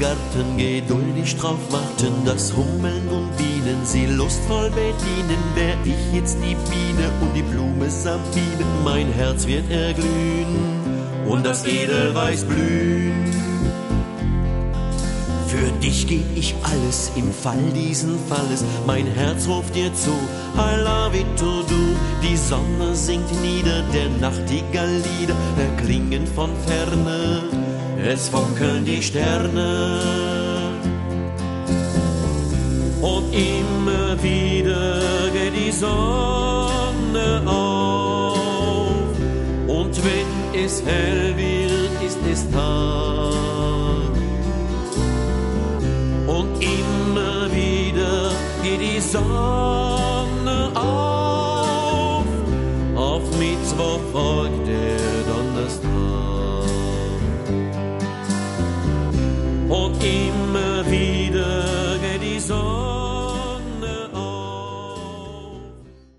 Garten geduldig drauf warten, dass Hummeln und Bienen sie lustvoll bedienen. Wär ich jetzt die Biene und die Blume Sabine, mein Herz wird erglühen und das Edelweiß blühen. Für dich geb ich alles im Fall diesen Falles, mein Herz ruft dir zu, I love it to do. Die Sonne singt nieder, der Nachtigall Lieder erklingen von ferne, es funkeln die Sterne. Und immer wieder geht die Sonne auf, und wenn es hell wird, ist es Tag. Und immer wieder geht die Sonne auf Mittwoch folgt der Donnerstag. Und immer wieder